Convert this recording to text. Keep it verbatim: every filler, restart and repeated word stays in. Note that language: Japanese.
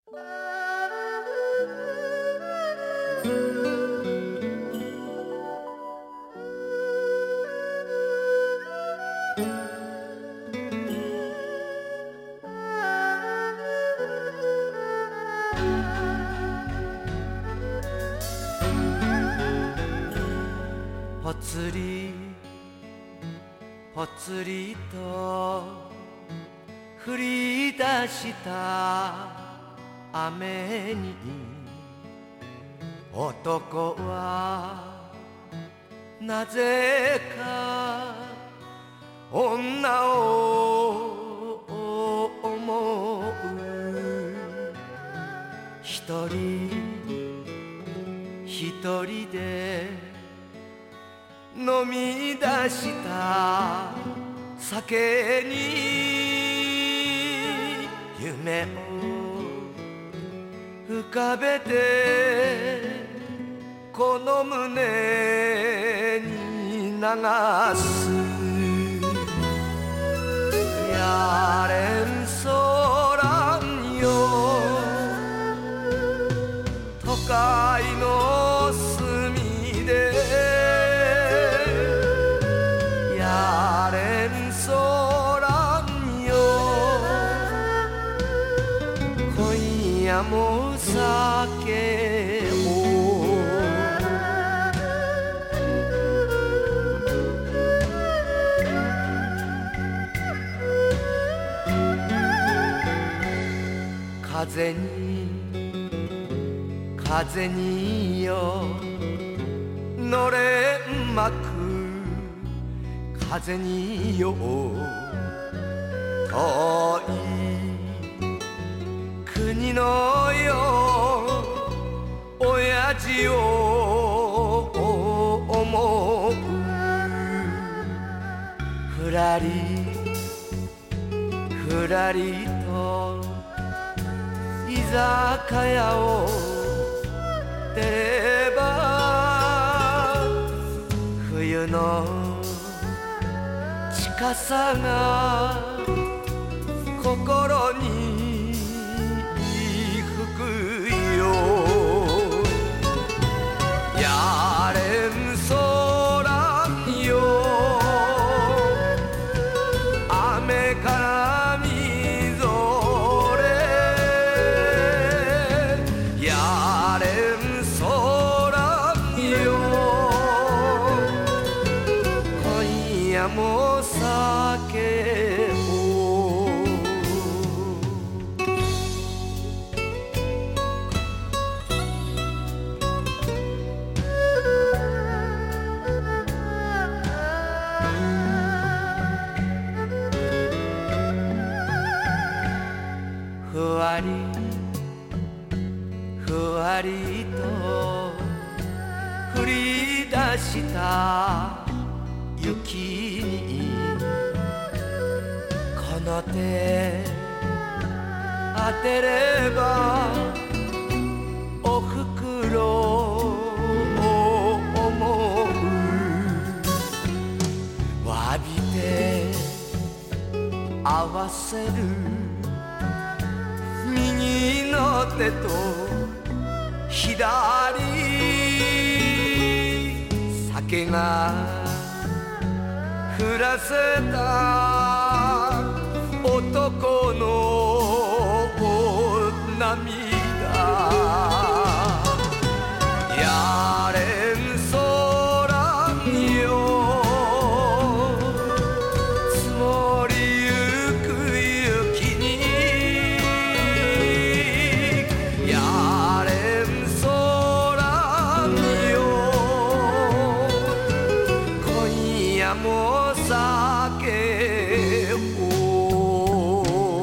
ぽつりぽつりと降り出した雨に男はなぜか女を思う。一人一人で飲み出した酒に夢を浮かべてこの胸に流す。やれんそらんよ都会の隅でやれんそらんよ今夜も酒を風に風によのれんまく風によ遠い国のよ親父を思う。ふらりふらりと居酒屋を出れば冬の近さが心に吹くよ。やれんそらんよ雨からみぞれやれんそらんよ今夜も酒をふわりふわりと降り出した雪にこの手当てればおふくろを思う。詫びて合わせる右の手と左酒が降らせた男の涙やれんそらんよ積もりゆく雪にやれんそらんよ今夜も酒を